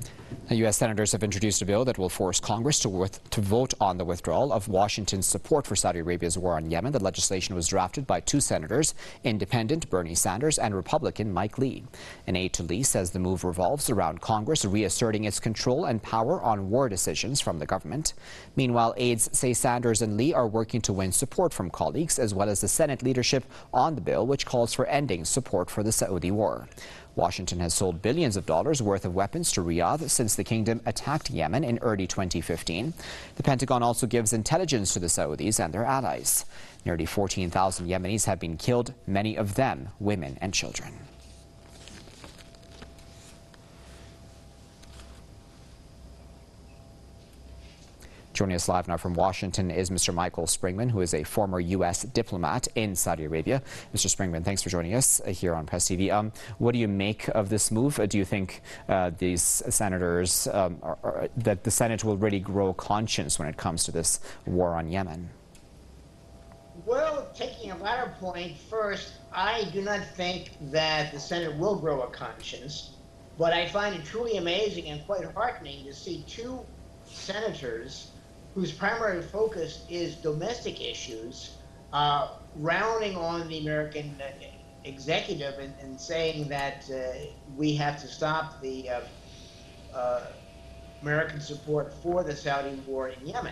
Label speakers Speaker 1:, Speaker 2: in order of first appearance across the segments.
Speaker 1: The U.S. senators have introduced a bill that will force Congress to vote on the withdrawal of Washington's support for Saudi Arabia's war on Yemen. The legislation was drafted by two senators, Independent Bernie Sanders and Republican Mike Lee. An aide to Lee says the move revolves around Congress reasserting its control and power on war decisions from the government. Meanwhile, aides say Sanders and Lee are working to win support from colleagues as well as the Senate leadership on the bill, which calls for ending support for the Saudi war. Washington has sold billions of dollars worth of weapons to Riyadh since the kingdom attacked Yemen in early 2015. The Pentagon also gives intelligence to the Saudis and their allies. Nearly 14,000 Yemenis have been killed, many of them women and children. Joining us live now from Washington is Mr. Michael Springman, who is a former U.S. diplomat in Saudi Arabia. Mr. Springman, thanks for joining us here on Press TV. What do you make of this move? Do you think these senators, that the Senate will really grow conscience when it comes to this war on Yemen?
Speaker 2: Well, taking a latter point first, I do not think that the Senate will grow a conscience, but I find it truly amazing and quite heartening to see two senators whose primary focus is domestic issues, rounding on the American executive and saying that we have to stop the American support for the Saudi war in Yemen.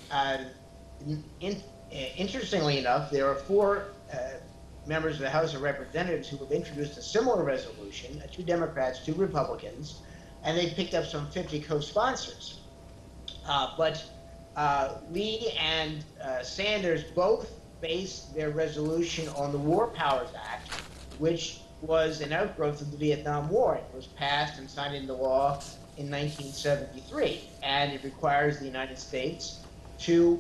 Speaker 2: Interestingly enough, there are four members of the House of Representatives who have introduced a similar resolution, two Democrats, two Republicans, and they've picked up some 50 co-sponsors. But Lee and Sanders both based their resolution on the War Powers Act, which was an outgrowth of the Vietnam War. It was passed and signed into law in 1973, and it requires the United States to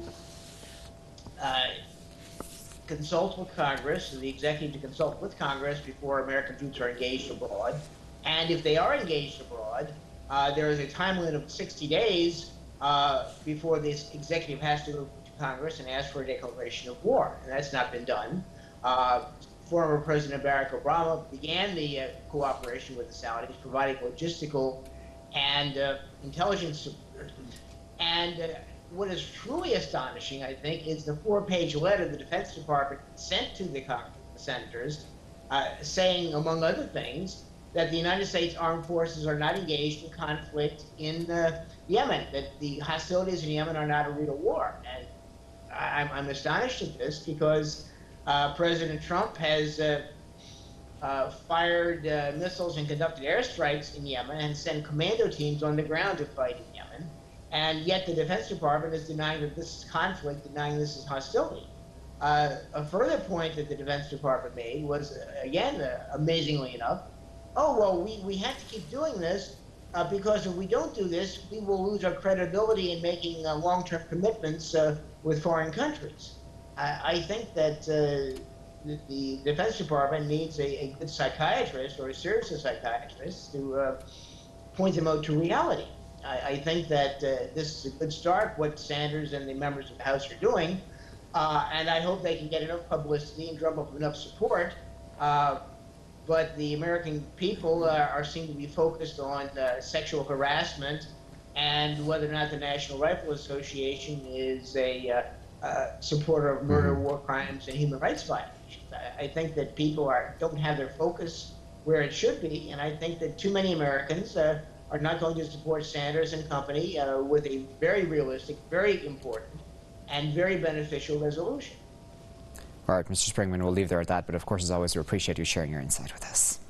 Speaker 2: consult with Congress, the executive to consult with Congress before American troops are engaged abroad. And if they are engaged abroad, there is a time limit of 60 days before this executive has to go to Congress and ask for a declaration of war. And that's not been done. Former President Barack Obama began the cooperation with the Saudis, providing logistical and intelligence support. And what is truly astonishing, I think, is the 4-page letter the Defense Department sent to the senators saying, among other things, that the United States Armed Forces are not engaged in conflict in Yemen, that the hostilities in Yemen are not a real war. And I'm astonished at this because President Trump has fired missiles and conducted airstrikes in Yemen and sent commando teams on the ground to fight in Yemen. And yet the Defense Department is denying that this is conflict, denying this is hostility. A further point that the Defense Department made was, again, amazingly enough, oh, well, we have to keep doing this because if we don't do this, we will lose our credibility in making long-term commitments with foreign countries. I think that the Defense Department needs a good psychiatrist or a serious psychiatrist to point them out to reality. I think that this is a good start, what Sanders and the members of the House are doing, and I hope they can get enough publicity and drum up enough support. But the American people seem to be focused on sexual harassment and whether or not the National Rifle Association is a supporter of murder, war crimes, and human rights violations. I think that people don't have their focus where it should be, and I think that too many Americans are not going to support Sanders and company with a very realistic, very important, and very beneficial resolution.
Speaker 1: All right, Mr. Springman, we'll leave there at that. But of course, as always, we appreciate you sharing your insight with us.